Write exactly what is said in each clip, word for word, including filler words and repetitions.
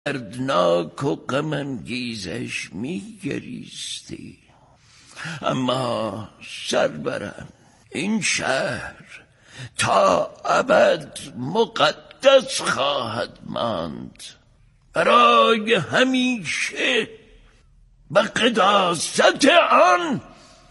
دردناک و غم انگیزش می گریستی. اما سرورم، این شهر تا ابد مقدس خواهد ماند. برای همیشه به قداست آن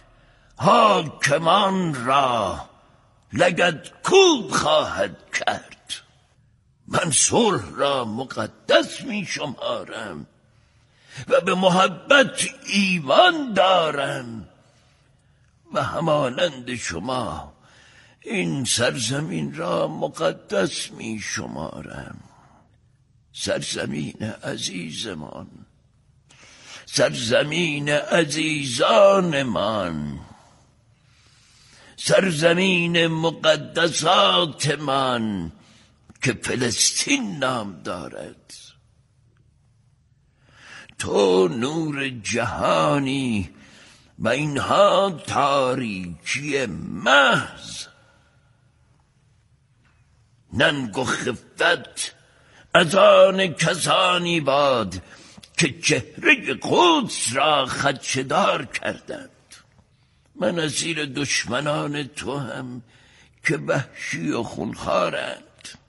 حاکمان را لگدکوب خواهد کرد. من صلح را مقدس می شمارم و به محبت ایمان دارم و همانند شما این سرزمین را مقدس می شمارم. سرزمین عزیزمان، سرزمین عزیزانمان، سرزمین مقدساتمان که فلسطین نام دارد. تو نور جهانی و اینها تاریکی محض. ننگ و خفت از آن کسانی باد که چهره قدس را خدشه‌دار کردند. من اسیر دشمنان تو هم که وحشی و خونخوارند.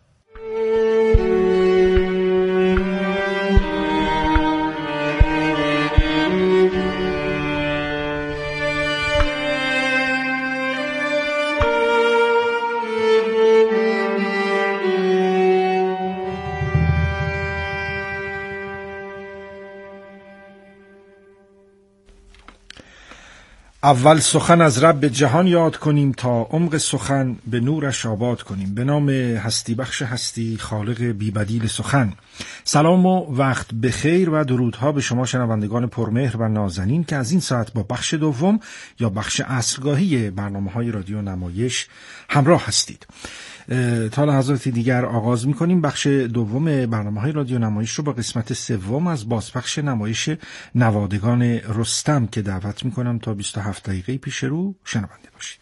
اول سخن از رب جهان یاد کنیم تا عمق سخن به نورش آباد کنیم. به نام هستی بخش هستی، خالق بی‌بدیل سخن. سلام و وقت بخیر و درودها به شما شنوندگان پرمهر و نازنین که از این ساعت با بخش دوم یا بخش عصرگاهی برنامه‌های رادیو نمایش همراه هستید. تا لحظاتی دیگر آغاز می‌کنیم بخش دوم برنامه‌های رادیو نمایش رو با قسمت سوم از بازپخش نمایش نوادگان رستم که دعوت می‌کنم تا بیست و هفت دقیقه پیش رو شنونده باشید.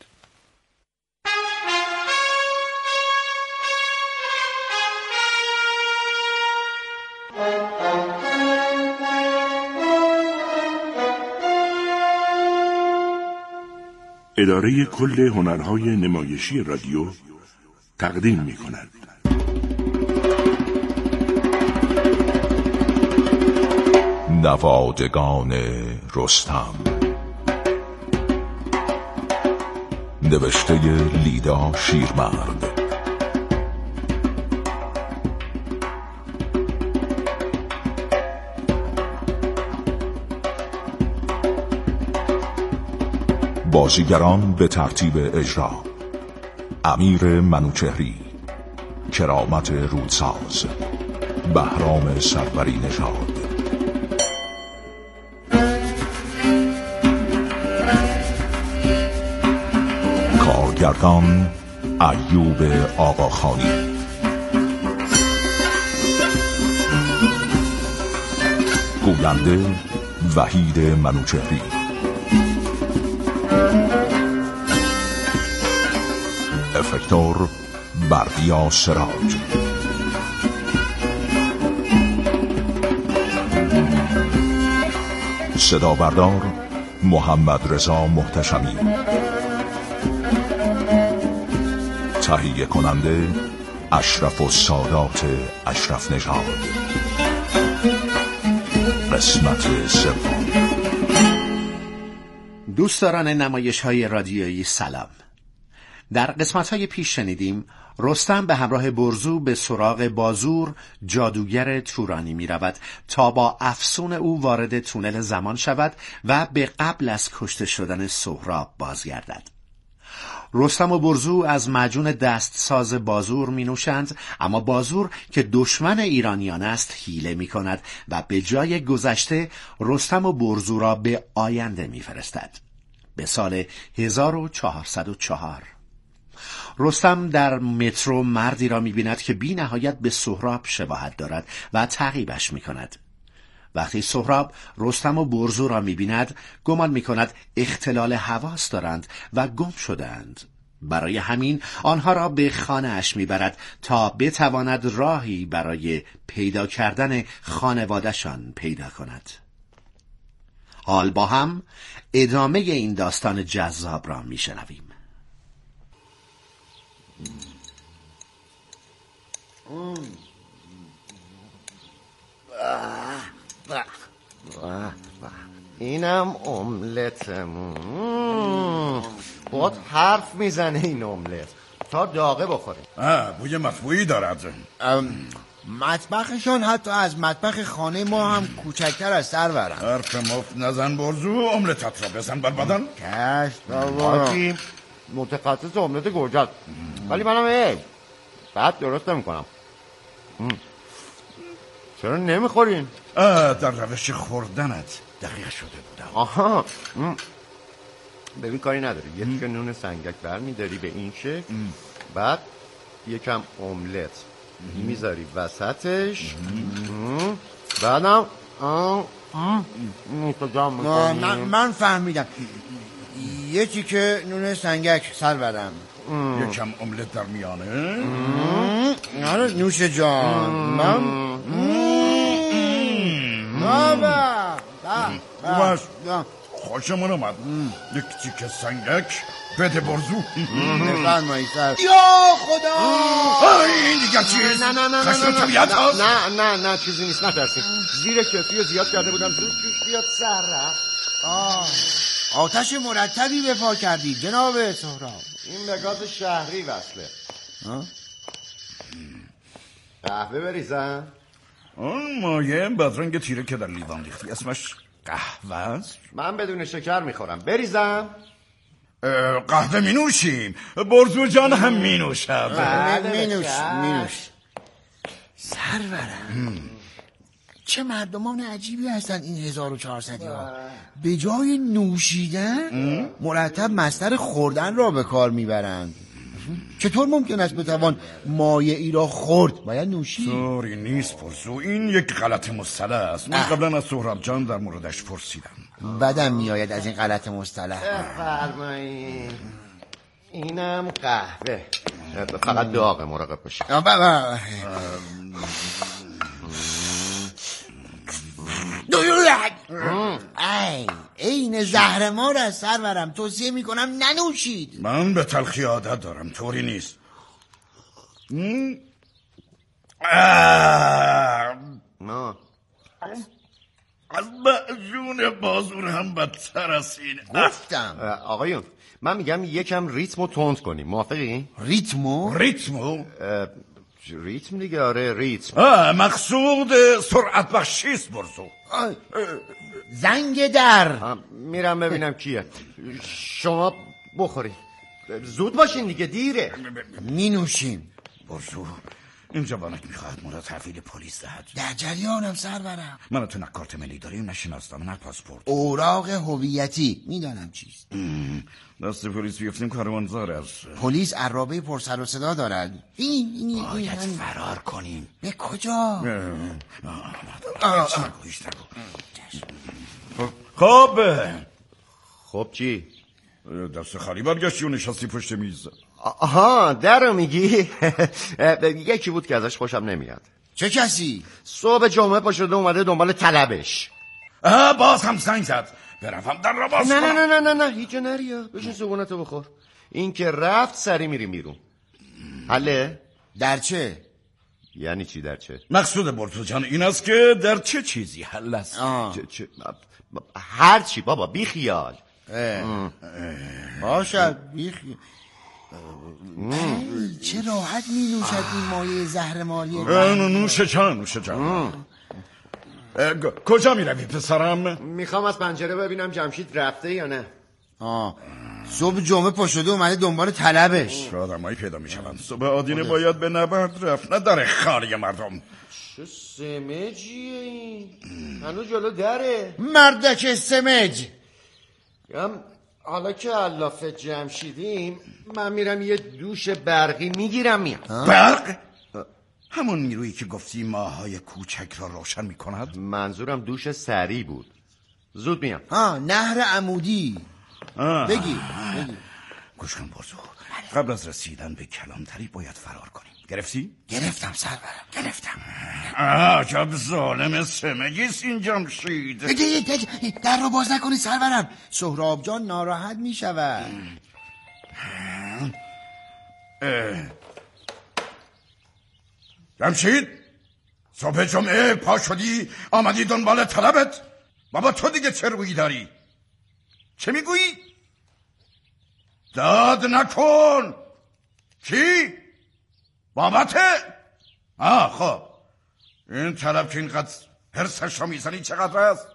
اداره کل هنرهای نمایشی رادیو تقدیم می کند. نوادگان رستم، نوشته لیدا شیرمرد، بازیگران به ترتیب اجرا: امیر منوچهری، کرامت رودساز، بهرام سروری نژاد، کارگردان ایوب آقاخانی، گوینده وحید منوچهری، افکتور بردیا سراج، صدا بردار محمد رضا محتشمی، تهیه کننده اشرف السادات اشرف نژاد. قسمت سوم. دوستداران نمایش‌های رادیویی سلام. در قسمت‌های پیش شنیدیم رستم به همراه برزو به سراغ بازور جادوگر تورانی می رود تا با افسون او وارد تونل زمان شود و به قبل از کشته شدن سهراب بازگردد. رستم و برزو از معجون دستساز بازور می نوشند، اما بازور که دشمن ایرانیان است حیله می کند و به جای گذشته رستم و برزو را به آینده می فرستد. به سال هزار و چهارصد و چهار رستم در مترو مردی را می‌بیند که بی نهایت به سهراب شباهت دارد و تعقیبش می‌کند. وقتی سهراب رستم و برزو را می‌بیند گمان می‌کند اختلال حواس دارند و گم شده‌اند. برای همین آنها را به خانه اش میبرد تا بتواند راهی برای پیدا کردن خانواده‌شان پیدا کند. حال با هم ادامه این داستان جذاب را میشنویم. اینم املتمون. خود حرف میزنه این املت تا داغه بخوریم. آه بوی مطبوعی دارد. مطبخشان حتی از مطبخ خانه ما هم کوچکتر از سرورم. حرف مفت نزن برزو، املتت را بزن بر بدن. کش آقی متخصص املت گرجت، ولی منم ای بعد درست نمی کنم. چرا نمیخورین؟ در روش خوردنت دقیق شده بودم. آها ببین کاری نداری، یه تیکه نون سنگک بر میداری به این شکل، بعد یکم املت میذاری وسطش، بعدم من, من فهمیدم، یه تیکه نون سنگک سرورم، یکم املت در میانه. آره نوش جان. من بابا خوشمون اومد. یک تیکه سنگک بده برزو. بفرمایید سر. یا خدا این دیگر چیز؟ نه نه نه خشم طبیعت هست؟ نه نه نه چیزی نیست، نترسید. زیر کفی زیاد کرده بودم، زود جوش بیاد سر رفت. آتش مرتبی به پا کردی جناب سهراب. این به گاز شهری وصله. قهوه بریزم؟ اون مایه بدرنگ تیره که در لیوان ریختی اسمش قهوه است؟ من بدون شکر میخورم، بریزم؟ قهوه می نوشیم، برزو جان هم می نوشد. می نوش می نوش. سرورم چه مردمان عجیبی هستن این هزار و چهارصدی ها. به جای نوشیدن مرتب مصدر خوردن را به کار میبرند. چطور ممکن است بتوان مایه ای را خورد؟ باید نوشید. طوری نیست برزو، این یک غلط مصطلح است. من قبلا از سهراب جان در موردش پرسیدم. بدم میآید از این غلط مصطلح. بفرمایید. اینم قهوه، فقط داغه، مراقب باشید. ای این زهر مار از سرورم، توصیه میکنم ننوشید. من به تلخی عادت دارم، طوری نیست. نه معجون بازور هم بدتر از اینه. گفتم آقایون من میگم یکم ریتمو تند کنیم، موافقی؟ ریتمو؟ ریتمو؟ ریتم دیگه، آره ریتم. آه مقصود سرعت بخشیست برزو. زنگ در. میرم ببینم کیه. شما بخورید، زود باشین دیگه، دیره. می نوشیم. برزو این جوانک میخواهد ما را تحویل پلیس دهد. در جریانم سرورم. من تو نه کارت ملی داریم، نه شناسنامه، نه پاسپورت. اوراق هویتی میدانم چیست. دست پلیس بیفتیم کاروان زار است. پلیس عرابه پر سر و صدا دارد. این این باید فرار کنیم. به کجا؟ خب خب چی؟ دست خالی برگشتی و نشستی پشت میز. آها در رو میگی؟ یکی بود که ازش خوشم نمیاد. چه کسی؟ صبح جمعه پا شده اومده دنبال طلبش. باز هم سنگ زد. برم در را باز نه نه نه نه نه هیچ نریا، بشین صبحونتو بخور. این که رفت سری میریم بیرون. حله؟ در چه؟ یعنی چی در چه؟ مقصود برزو جان این است که در چه چیزی حل است. چه چه هر چی بابا، بی خیال. باشد بی خیال. چه راحت می نوشد این مایه زهر مالی. نوش جان نوش جان. کجا می روی پسرم؟ میخوام از پنجره ببینم جمشید رفته یا نه. آه صبح جمعه پا شده اومده دنبال طلبش. آدمایی پیدا می شوند. صبح آدینه باید به نبرد رفت، نه در خانه مردم. چه سمجیه این؟ هنوز جلو دره. مردک سمج. هم حالا که علافه جمشیدیم من میرم یه دوش برقی میگیرم میام. برق؟ همون نیرویی که گفتی ماهای کوچک را روشن میکند؟ منظورم دوش سری بود. زود میام. ها نهر عمودی. بگی بگی. گوش کن برزو، قبل از رسیدن به کلانتری باید فرار کنیم. گرفتی؟ گرفتم سرورم، گرفتم. عجب ظالم سمگیست این جمشید. در رو باز نکنی سرورم، سهراب جان ناراحت می شود. جمشید، صبح جمعه پا شدی آمدی دنبال طلبت؟ بابا تو دیگه چه رویی داری؟ چه میگویی؟ داد نکن. کی؟ بابته؟ آه خب این طلب که اینقدر حرسش رو میزنی چقدر است؟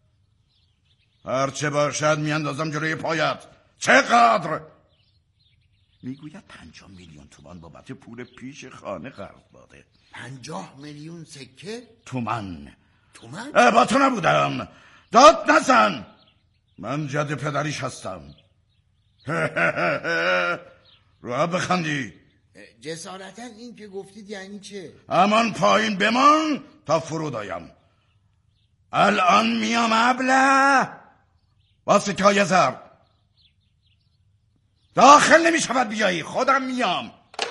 هرچه باشد میاندازم جلوی پایت. چقدر؟ میگوید پنجاه میلیون تومان بابت پول پیش خانه قرض داده. پنجاه میلیون سکه؟ تومان. تومان؟ با تو نبودم. داد نزن، من جد پدریش هستم. رو بخندی. جسارتا این که گفتید یعنی چه؟ امان پایین بمان تا فرود آیم. الان میام ابله با سکای زر. داخل نمی شود بیایی، خودم میام.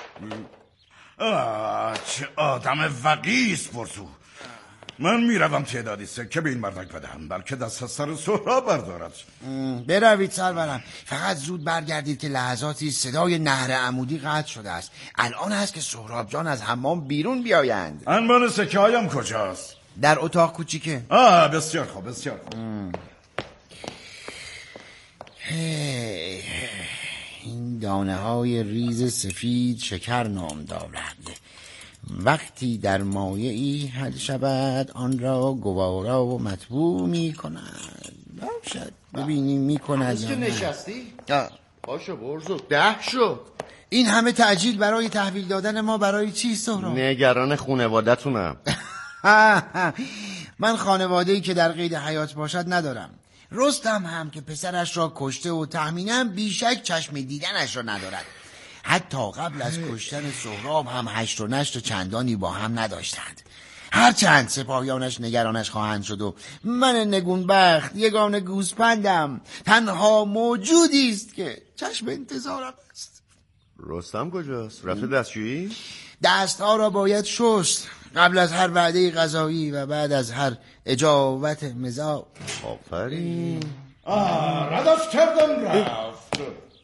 آه چه آدم وقیس برزو. من میروم تعدادی سکه به این مردک بدهم، بلکه دست از سر سهراب بردارد. بروید سرورم، فقط زود برگردید که لحظاتی صدای نهر عمودی قطع شده است. الان هست که سهراب جان از حمام بیرون بیایند. انبان سکه هایم کجاست؟ در اتاق کوچیکه. آه بسیار خوب، بسیار خوب. هی این دانه های ریز سفید شکر نام دارد. وقتی در مایعی حل شود آن را گوارا و مطبوع می کند. باشد ببینیم می کند که نشستی؟ باشو برزو، ده شد. این همه تعجیل برای تحویل دادن ما برای چی سهراب؟ نگران خونوادتونم. من خانواده‌ای که در قید حیات باشد ندارم. رستم هم که پسرش را کشته و تهمیناً بیشک چشم دیدنش را ندارد. حتی قبل از کشتن سهراب هم هشت و نشت و چندانی با هم نداشتند. هرچند سپاهیانش نگرانش خواهند شد و من نگونبخت یگانه گوسپندم تنها موجودی است که چشم انتظارم است. رستم کجاست؟ رفته دستشویی؟ دستها را باید شست قبل از هر وعده غذایی و بعد از هر اجابت مزاج. آفرین. آه رداف کردم رفت.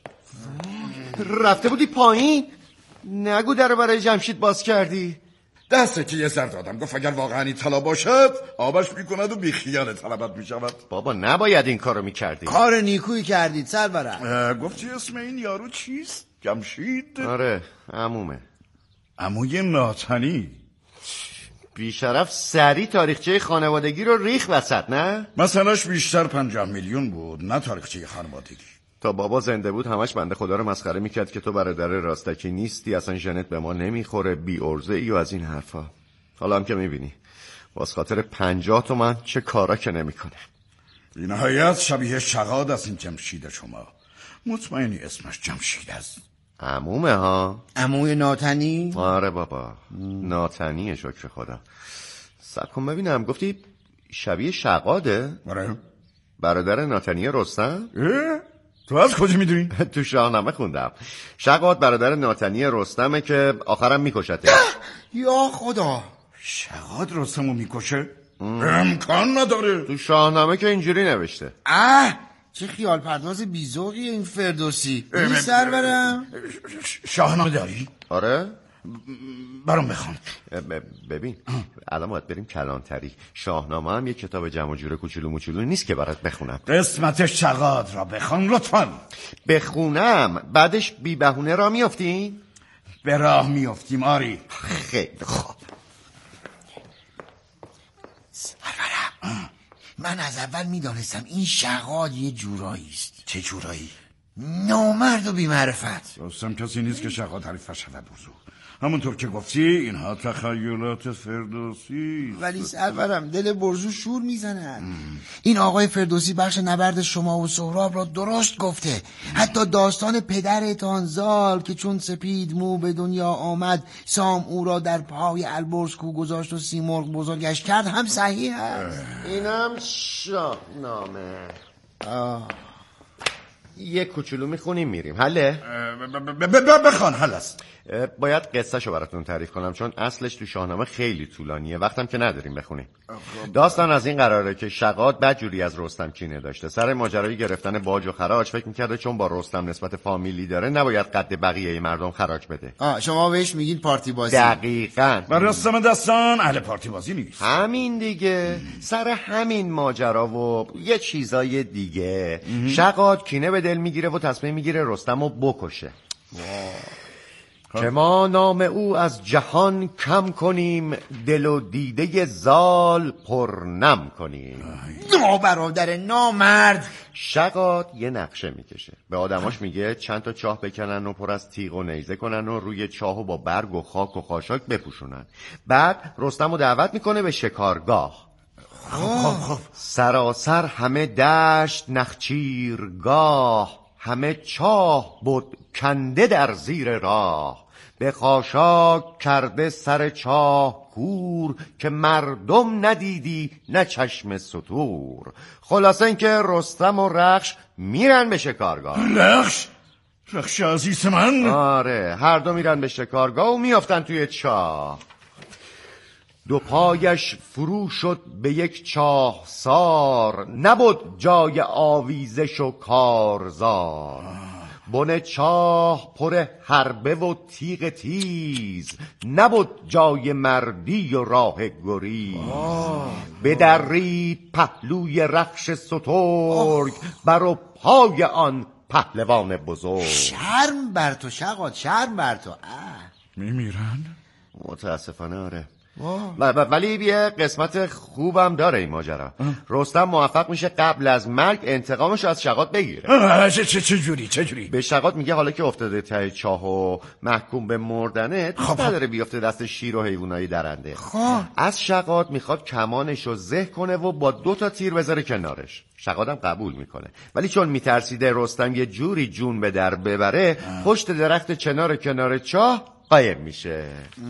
رفته بودی پایین؟ نگو در برای جمشید باز کردی. دسته که یه سر دادم، گفت اگر واقعا این طلا باشد آبش میکند و بیخیال طلبت میشود. بابا نباید این کارو میکردی. کار نیکویی کردید سرورم. گفتی اسم این یارو چیست؟ جمشید؟ آره عمومه. عموی ناتنی. بیشرف سری تاریخچه خانوادگی رو ریخ وسط، نه؟ مثلاش بیشتر پنجاه میلیون بود، نه تاریخچه خانوادگی. تا بابا زنده بود همش بنده خدا رو مسخره میکرد که تو برادر راستکی نیستی، اصلا ژنت به ما نمیخوره، بی ارزه ای و از این حرفا. حالا هم که میبینی باز خاطر پنجاه تومن چه کارا که نمیکنه. بی نهایت شبیه شغاد از این جمشید شما. مطمئنی اسمش جمشید است؟ عمومه ها. عموی ناتنی؟ آره بابا ناتنیه شکر خدا. صبر کن ببینم، گفتی شبیه شغاده؟ آره. برادر ناتنی رستم؟ تو از کجا میدونی؟ تو شاهنامه خوندم. شغاد برادر ناتنی رستمه که آخرم میکشته. یا خدا، شغاد رستمو میکشه؟ امکان نداره. تو شاهنامه که اینجوری نوشته. اه چه خیال پرداز بیزوقی این فردوسی. این سرورم شاهنامه داری؟ آره برام بخون. ببین الان باید بریم کلانتری. شاهنامه هم یه کتاب جمع جور کوچولو موچولو نیست که برات بخونم. قسمت شغاد را بخون لطفاً. بخونم بعدش بی بهونه را میافتیم؟ به راه میافتیم آری. خیلی خوب. سرورم من از اول میدانستم این شغاد یه جورایی است. چه جورایی؟ نامرد و بی‌معرفت. رستم کسی نیست که شغاد حریفش شود برزو. همونطور که گفتی اینها تخیلات فردوسی. ولی سرورم دل برزو شور میزند. این آقای فردوسی بخش نبرد شما و سهراب را درست گفته. حتی داستان پدر تانزال که چون سپید مو به دنیا آمد سام او را در پای البرز کو گذاشت و سیمرغ بزرگش کرد هم صحیح است. اینم شاهنامه. آه. یه کوچولو میخونیم میریم. حله؟ بخوان. حل است. باید قصه شو براتون تعریف کنم چون اصلش تو شاهنامه خیلی طولانیه، وقتم که نداریم بخونیم. داستان از این قراره که شغاد بدجوری از رستم کینه داشته. سر ماجرای گرفتن باج و خراج فکر میکرده چون با رستم نسبت فامیلی داره نباید قد بقیه مردم خراج بده. آه شما بهش میگین پارتی بازی. دقیقاً. و رستم دستان اهل پارتی بازی نیست. همین دیگه. سر همین ماجرا و یه چیزای دیگه شغاد کینه به دل میگیره و تصمیم میگیره رستمو بکشه. که ما نام او از جهان کم کنیم، دل و دیده زال پرنم کنیم. نا برادر نامرد. شغاد یه نقشه میکشه، به آدماش میگه چند تا چاه بکنن و پر از تیغ و نیزه کنن و روی چاهو با برگ و خاک و خاشاک بپوشونن. بعد رستمو دعوت میکنه به شکارگاه. خب خب سراسر همه دشت نخچیرگاه، همه چاه بود کنده در زیر راه. به خاشاک کرده سر چاه کور، که مردم ندیدی نه چشم ستور. خلاصه این که رستم و رخش میرن به شکارگاه. رخش؟ رخش عزیز من؟ آره، هر دو میرن به شکارگاه و میافتن توی چاه. دو پایش فرو شد به یک چاه سار، نبود جای آویزش و کارزار. بن چاه پر حربه و تیغ تیز، نبود جای مردی و راه گریز. بدرید پهلوی رخش سترگ، بر و پای آن پهلوان بزرگ. شرم بر تو شغاد، شرم بر تو. میمیرن؟ متاسفانه آره. ولی یه قسمت خوبم داره این ماجرا. رستم موفق میشه قبل از مرگ انتقامش از شغاد بگیره. چه چه چه جوری چه جوری؟ به شغاد میگه حالا که افتاده ته چاه و محکوم به مردنه، دوست نداره بیفته دست شیر و حیوانای درنده. خواه. از شغاد میخواد کمانشو زه کنه و با دو تا تیر بذاره کنارش. شغادم قبول میکنه، ولی چون میترسیده رستم یه جوری جون به در ببره، پشت درخت چنار کنار چاه قایم میشه.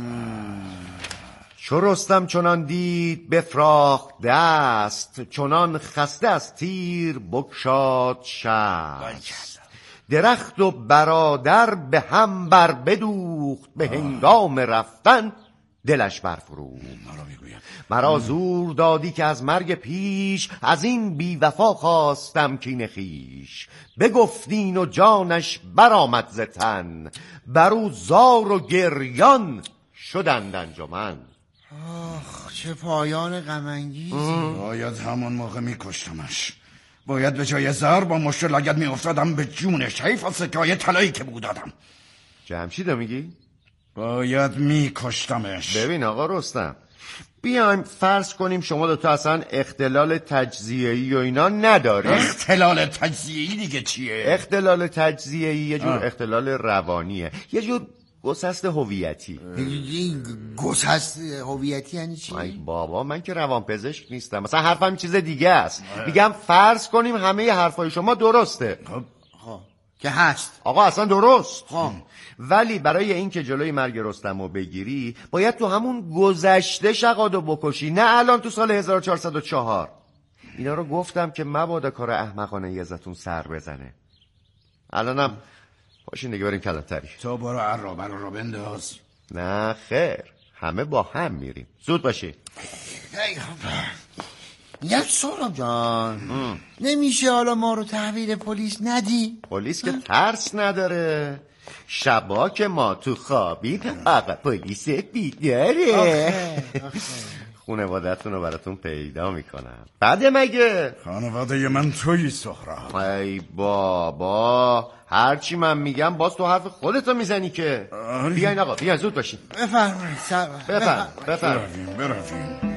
چو رستم چنان دید بفراخت دست، چنان خسته از تیر بگشاد شست. درخت و برادر به هم بر بدوخت، به هنگام رفتن دلش برفروخت. مرا زور دادی که از مرگ پیش، از این بی وفا خواستم کینه خویش. بگفتین و جانش برآمد ز تن، برو زار و گریان شدند انجمن. آخ چه پایان غم انگیزی. باید همون موقع میکشتمش. باید به جای زر با مشت لگد میافتادم به جونش. حیف از سکای طلایی که بود دادم. جمشیدو میگی؟ باید میکشتمش. ببین آقا رستم، بیایم فرض کنیم شما دوتا اصلا اختلال تجزیه‌ای و اینا نداریم. اختلال تجزیه‌ای دیگه چیه؟ اختلال تجزیه‌ای یه جور آه. اختلال روانیه، یه جور گسست هویتی. این گسست هویتی یعنی چی؟ ای بابا من که روانپزشک نیستم، مثلا حرفم چیز دیگه است. میگم فرض کنیم همه حرفای شما درسته. خب که هست آقا، اصلا درست. خب ولی برای این که جلوی مرگ رستمو بگیری باید تو همون گذشته شغادو بکشی، نه الان تو سال هزار و چهارصد و چهار. اینا رو گفتم که مبادا کار احمقانه ازتون سر بزنه. الانم باشین دیگه بریم کلانتری. تو برو عرابه رو بنداز. نه خیر، همه با هم میریم. زود باشی. یک سهراب جان ام. نمیشه حالا ما رو تحویل پلیس ندی؟ پلیس که ترس نداره. شبا که ما تو خوابید آقا پلیس بیداره. خانوادتون رو براتون پیدا میکنم. بعد مگه خانواده من تویی سهراب. ای بابا، هرچی من میگم باز تو حرف خودتو میزنی که. بیاین آقا، بیاین زود باشین. بفرمایید. بفرم بفرم برویم برویم.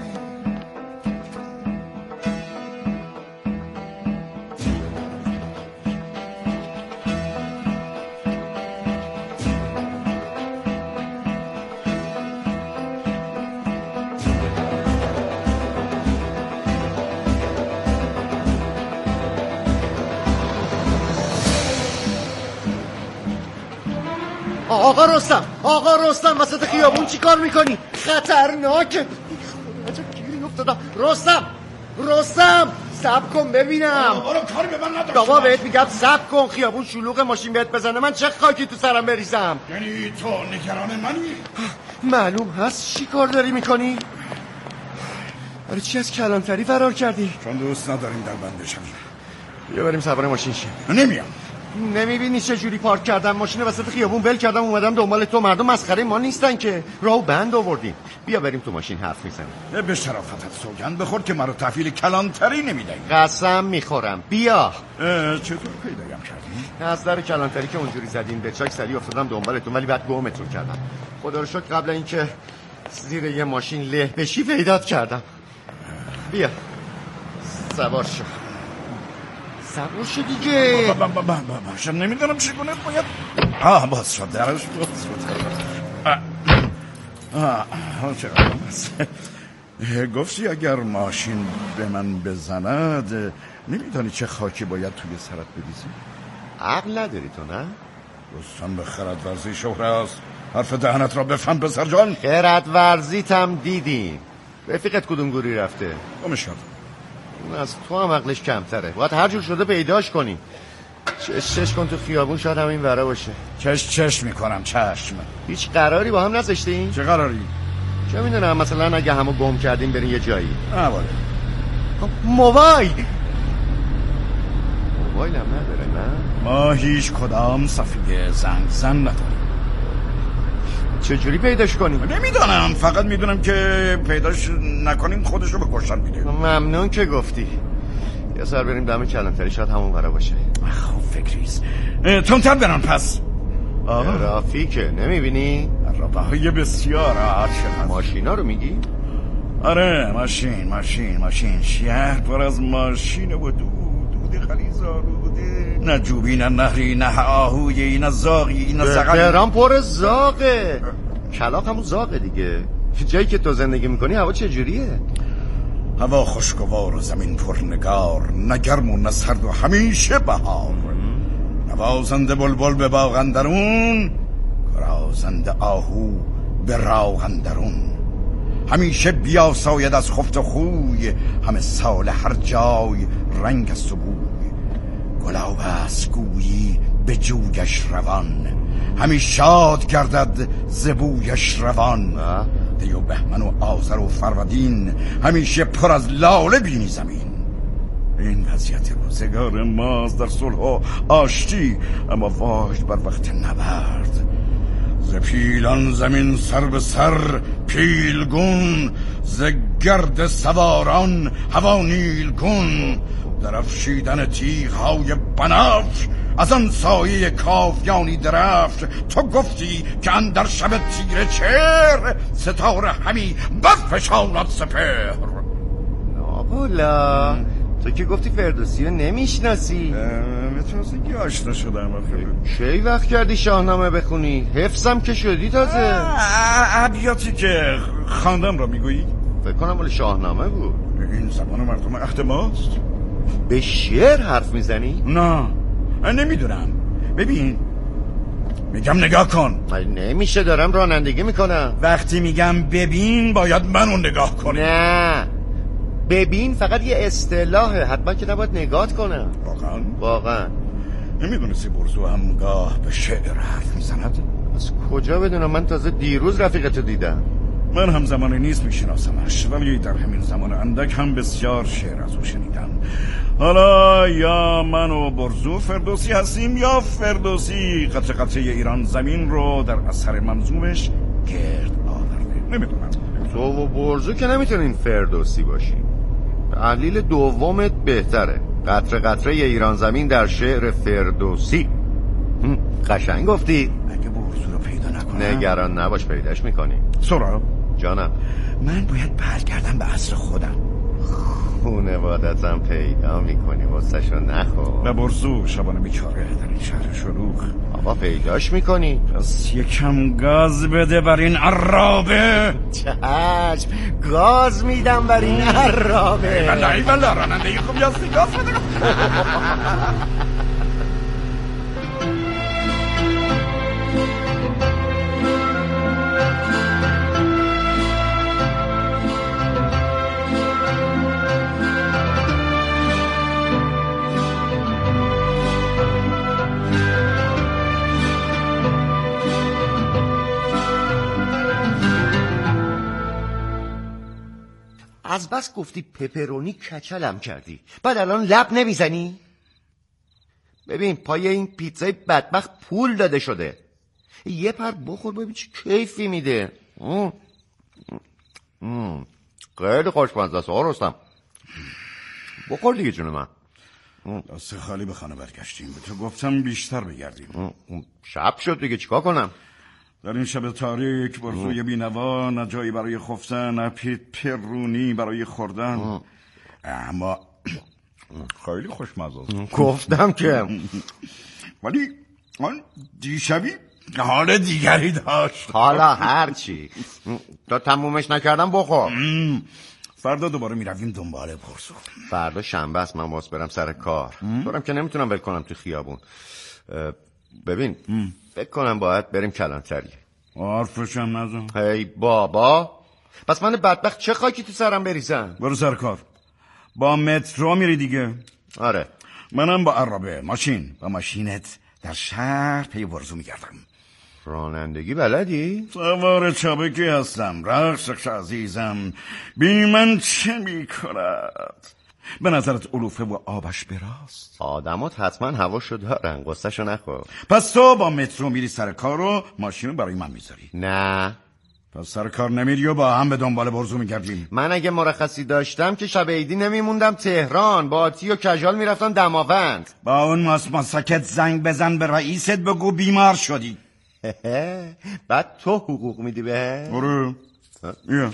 آقا رستم، آقا رستم، وسط خیابون چی کار میکنی؟ خطرناکه. عجب گیری افتادم. رستم، رستم، صبر کن ببینم. برو کاری به من نداشت. بابا بهت میگم صبر کن، خیابون شلوغ، ماشین بهت بزنه من چه خاکی تو سرم بریزم. یعنی تو نگران منی؟ معلوم هست چی کار داری میکنی؟ برای چی از کلانتری فرار کردی؟ چون دوست نداریم در بنده شویم. بیا بریم سوار ماشین شیم. نمیام. نمیبینی چه جوری پارک کردم؟ ماشین وسط خیابون ول کردم اومدم دنبال تو. مردم مسخره ما نیستن که، راهو بند آوردیم. بیا بریم تو ماشین حرف میزنیم. به شرافتت سوگند بخور که مرا تحویل کلانتری نمیدهی. قسم میخورم. بیا. چطور پیدایم کردی؟ از در کلانتری که اونجوری زدین به چاک سری افتادم دنبالتون، ولی بعد گمتون کردم. خدا رو شکر قبل اینکه زیر یه ماشین له بشی پیدات کردم. بیا سوار شو. سوار شو دیگه. با با با با نمیدونم چگونه باید. آه باز شد درش باز شد. آه چقدر گفتی اگر ماشین به من بزند نمیدانی چه خاکی باید توی سرت بریزی؟ عقل نداری تو نه؟ دوستان به خرد ورزی شهره است. حرف دهنت را بفهم پسر جان. خرد ورزیت هم دیدیم. رفیقت کدوم گوری رفته؟ گمش کرد. اون از تو هم عقلش کمتره. باید هر جور شده پیداش کنی. چش چش کن تو خیابون، شاید همین ورا باشه. چش چش میکنم چشم. هیچ قراری با هم نذاشتین؟ چه قراری؟ چه میدونم، مثلا اگه همو گم کردیم بریم یه جایی. نه باله. موبایل موبایل هم نداره نه؟ ما هیچ کدام صفیه زنگ زن نداریم. چجوری پیداش کنیم؟ نمیدونم، فقط میدونم که پیداش نکنیم خودشو به کشتن میده. ممنون که گفتی. یه سر بریم دم کلانتری، شاید همون برا باشه. خب فکریست. تونتر برن پس. رافیکه نمیبینی؟ رابطه بسیار عاجل. ماشینا رو میگی؟ آره ماشین ماشین ماشین. شهر پر از ماشین و دود دود خلیزاروده. نه جوبی نه نهری نه آهویی نه زاغی نه زغلی. تهران پر زاغه. کلاغ همون زاغه دیگه. جایی که تو زندگی میکنی هوا چجوریه؟ هوا خوشگوار و زمین پرنگار، نه گرم و نه سرد و همیشه بهار. نوازنده بلبل به باغ اندرون، گرازنده آهو به راغ اندرون. همیشه بیاساید از خفت و خوی، همه سال هر جای رنگ است و بوی. گلاب است گویی به جویش روان، همیشه شاد گردد ز بویش روان. دی و بهمن و آذر و فرودین، همیشه پر از لاله بینی زمین. این وضعیت روزگار ماست در صلح و آشتی، اما واجد بر وقت نبرد. ز پیلان زمین سر به سر پیلگون، ز گرد سواران هوا نیلگون. در افشیدن تیغ‌های بنفش، از آن سایه کاویانی درفش. تو گفتی که اندر شب تیره چهر، ستاره همی برفشاند سپهر. نابولا تو که گفتی فردوسی رو نمیشناسی. به تازگی آشنا شدم. چه وقت کردی شاهنامه بخونی؟ حفظم که شدی تازه. ابیاتی که خواندم را میگویی؟ فکر کنم مال شاهنامه بود. این زبان مردم عهد ماست. به شعر حرف میزنی؟ نه نمیدونم. ببین میگم نگاه کن. نمیشه، دارم رانندگی میکنم. وقتی میگم ببین باید منو نگاه کنی. نه ببین فقط یه اصطلاحه، حتما که نباید نگات کنم. واقعا؟ واقعا. نمیدونستی برزو هم گاه به شعر حرف میزند؟ از کجا بدونم؟ من تازه دیروز رفیقتو دیدم. من هم زمانی نیست میشناسمش، ولی در همین زمان اندک هم بسیار شعر از او شنیدم. حالا یا من و برزو فردوسی هستیم، یا فردوسی قطره قطره ایران زمین رو در اثر منظومش گرد آورده. نمیدونم. تو و برزو که نمیتونین فردوسی باشین. تحلیل دومت بهتره. قطره قطره ایران زمین در شعر فردوسی. قشنگ گفتی. اگه برزو رو پیدا نکنم نگران نباش، پیداش میکنی. سراب جانم، من باید برگردم به عصر خودم. خونوادتم پیدا میکنی، واسه نخو. و برزو شبانه بیچاره در این شهر شلوغ. بابا پیداش میکنی. پس یکم گاز بده بر این عرابه. چشم، گاز میدم بر این عرابه. بله ای بله، راننده خوبی هستی، گاز بده. از بس گفتی پپرونی کچلم کردی، بعد الان لب نمیزنی؟ ببین پای این پیتزای بدبخت پول داده شده، یه پر بخور ببین چه کیفی میده. ام. ام. خیلی خوشمزه است آقا رستم، بخور دیگه جون من. دست خالی به خانه برگشتیم، به تو گفتم بیشتر بگردیم. شب شد دیگه، چیکار کنم؟ در این شب تاریک برزوی بینوا نه جایی برای خفتن نه پیت پرونی برای خوردن. ام. اما خیلی خوشمزه است. گفتم که ولی آن دیشبی حال دیگری داشت. حالا هرچی تا تمومش نکردم بخور. فردا دوباره میرویم دنبال برزو. فردا شنبه است، من واسه برم سر کار. دارم که نمیتونم ول کنم تو خیابون. ببین ام. فکر کنم باید بریم کلانتری. حرفشم نزن. هی بابا، پس من بدبخت چه خاکی تو سرم بریزم؟ برو سر کار. با مترو میری دیگه؟ آره. منم با عربه ماشین با ماشینت در شهر پی برزو میگردم. رانندگی بلدی؟ سوار چابکی هستم. رخش عزیزم بی من چه میکند؟ به نظرت علوفه و آبش براست؟ آدمات حتما هواشو دارن، قصهشو نخور. پس تو با مترو میری سر کار و ماشین رو برای من میذاری؟ نه. پس سر کار نمیری و با هم به دنبال برزو میگردیم؟ من اگه مرخصی داشتم که شب عیدی نمیموندم تهران، با آتی و کژال میرفتم دماوند. با اون ماسماسکت زنگ بزن به رئیست بگو بیمار شدی. بعد تو حقوق میدی به؟ برو. یا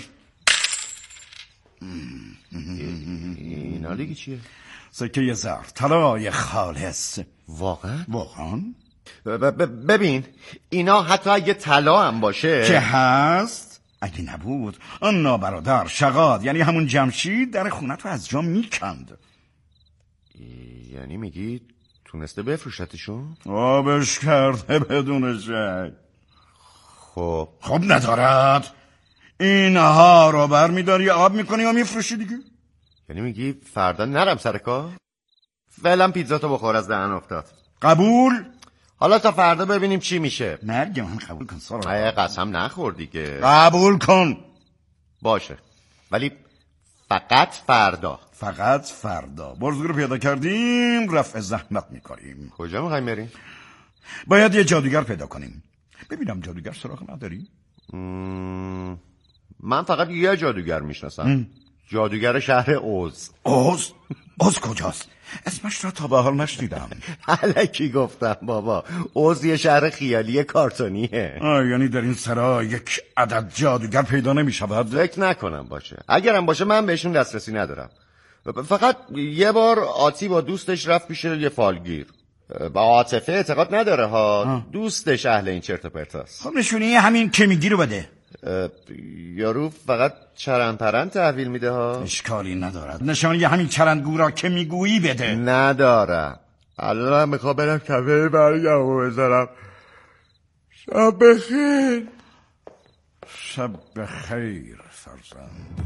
اینا دیگه چیه؟ سکه زر طلای خالص. واقعا؟ واقعا؟ ببین اینا حتی اگه طلا هم باشه که هست، اگه نبود آن نابرادر شغاد یعنی همون جمشید در خونت رو از جا میکند. یعنی میگی تونسته بفروشتشون؟ آبش کرده بدون شک. خب خب ندارد. اینها رو بر میداری آب میکنی و میفروشی دیگه. یعنی میگی فردا نرم سر کار؟ فعلا پیتزا تو بخور، از دهن افتاد. قبول؟ حالا تا فردا ببینیم چی میشه. مرگ من قبول کن سارا. ای قسم نخور دیگه. قبول کن. باشه ولی فقط فردا. فقط فردا. برزو رو پیدا کردیم رفع زحمت میکنیم. کجا میخوایم بریم؟ باید یه جادوگر پیدا کنیم. ببینم جادوگر سراغ نداری؟ مم... من فقط یه جادوگر میشناسم، جادوگر شهر اوز. اوز؟ اوز کجاست؟ اسمش را تا به حال نشنیدم. الکی گفتم بابا، اوز یه شهر خیالی کارتونیه. آه یعنی در این سرا یک عدد جادوگر پیدا نمی شود؟ فکر نکنم باشه، اگرم باشه من بهشون دسترسی ندارم. فقط یه بار آتی با دوستش رفت پیش یه فالگیر. با عاطفه اعتقاد نداره ها. آه. دوستش اهل این چرت و پرتاست. خب نشونی همین که میگی رو بده. یارو فقط چرند پرند تحویل میده ها. اشکالی ندارد. نشانی همین چرندگو را که میگویی بده. نداره. الان میخوام برم کفه برگم و بذارم. شب بخیر. شب بخیر فرزند.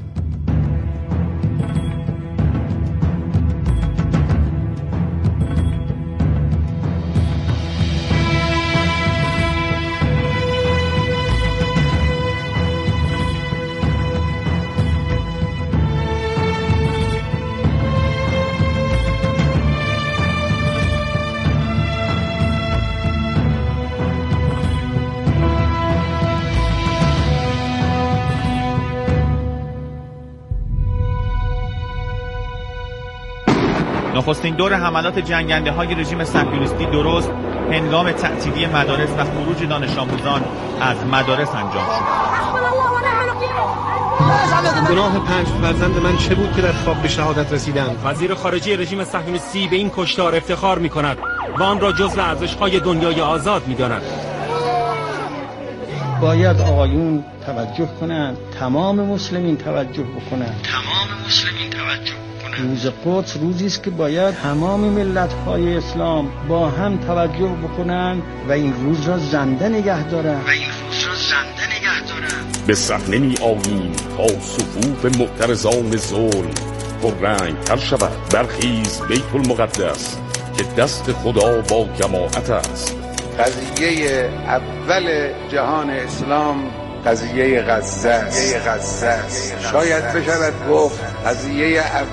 نخستین دور حملات جنگنده های رژیم صهیونیستی درست هنگام تعطیلی مدارس و خروج دانش آموزان از مدارس انجام شد. گناه پنج فرزند من چه بود که در خواب به شهادت رسیدند؟ وزیر خارجه رژیم صهیونیستی به این کشتار افتخار می کند و آن را جزو ارزش‌های دنیای آزاد می داند. باید آقایون توجه کنند، تمام مسلمین توجه بکنند، تمام مسلمین توجه بکنند. روز قدس روزی است که باید تمام ملت‌های اسلام با هم توجه بکنند و این روز را زنده نگه دارند و این روز را زنده نگه دارند. به صحنه می آییم تا صفوف معترضان ظلم پررنگ تر شود. برخیز بیت المقدس که دست خدا با جماعت است. قضیه اول جهان اسلام قضیه غزه است. شاید بشود گفت قضیه